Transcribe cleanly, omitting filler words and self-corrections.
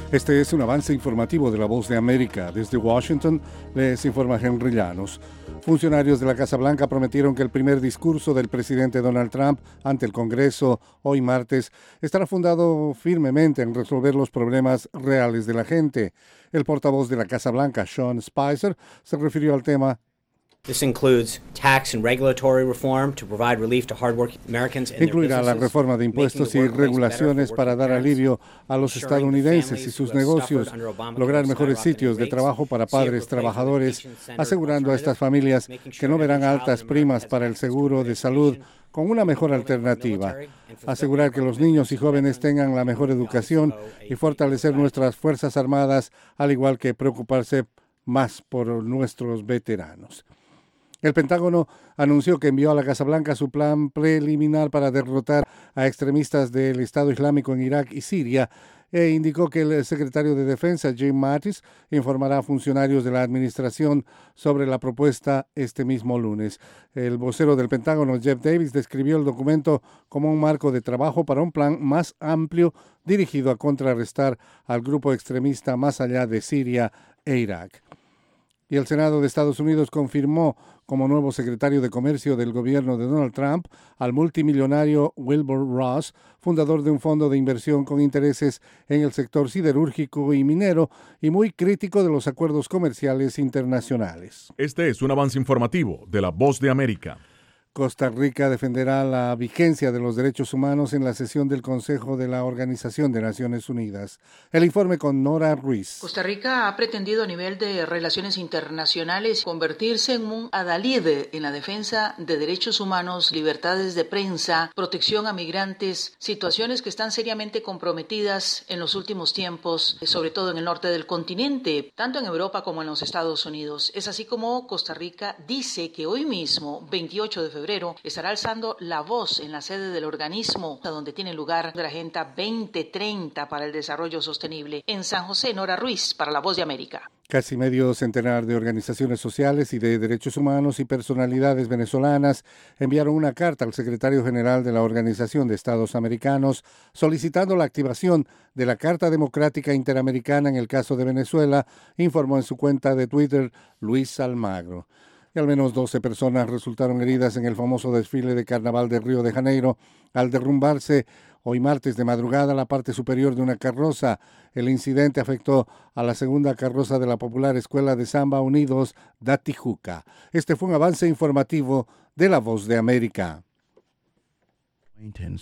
Este es un avance informativo de La Voz de América. Desde Washington les informa Henry Llanos. Funcionarios de la Casa Blanca prometieron que el primer discurso del presidente Donald Trump ante el Congreso hoy martes estará fundado firmemente en resolver los problemas reales de la gente. El portavoz de la Casa Blanca, Sean Spicer, se refirió al tema. This includes tax and regulatory reform to provide relief to hardworking Americans and their Incluirá la businesses, reforma de impuestos y regulaciones para dar alivio a los estadounidenses y sus negocios, lograr mejores sitios de trabajo para padres trabajadores, asegurando a estas familias que no verán altas primas para el seguro de salud con una mejor alternativa, asegurar que los niños y jóvenes tengan la mejor educación y fortalecer nuestras Fuerzas Armadas, al igual que preocuparse más por nuestros veteranos. El Pentágono anunció que envió a la Casa Blanca su plan preliminar para derrotar a extremistas del Estado Islámico en Irak y Siria e indicó que el secretario de Defensa, Jim Mattis, informará a funcionarios de la administración sobre la propuesta este mismo lunes. El vocero del Pentágono, Jeff Davis, describió el documento como un marco de trabajo para un plan más amplio dirigido a contrarrestar al grupo extremista más allá de Siria e Irak. Y el Senado de Estados Unidos confirmó como nuevo secretario de Comercio del gobierno de Donald Trump al multimillonario Wilbur Ross, fundador de un fondo de inversión con intereses en el sector siderúrgico y minero y muy crítico de los acuerdos comerciales internacionales. Este es un avance informativo de La Voz de América. Costa Rica defenderá la vigencia de los derechos humanos en la sesión del Consejo de la Organización de Naciones Unidas. El informe con Nora Ruiz. Costa Rica ha pretendido a nivel de relaciones internacionales convertirse en un adalid en la defensa de derechos humanos, libertades de prensa, protección a migrantes, situaciones que están seriamente comprometidas en los últimos tiempos, sobre todo en el norte del continente, tanto en Europa como en los Estados Unidos. Es así como Costa Rica dice que hoy mismo, 28 de febrero, estará alzando la voz en la sede del organismo donde tiene lugar la Agenda 2030 para el Desarrollo Sostenible. En San José, Nora Ruiz, para La Voz de América. Casi medio centenar de organizaciones sociales y de derechos humanos y personalidades venezolanas enviaron una carta al secretario general de la Organización de Estados Americanos solicitando la activación de la Carta Democrática Interamericana en el caso de Venezuela, informó en su cuenta de Twitter Luis Almagro. Y al menos 12 personas resultaron heridas en el famoso desfile de carnaval de Río de Janeiro al derrumbarse hoy martes de madrugada la parte superior de una carroza. El incidente afectó a la segunda carroza de la popular Escuela de Samba Unidos da Tijuca. Este fue un avance informativo de La Voz de América.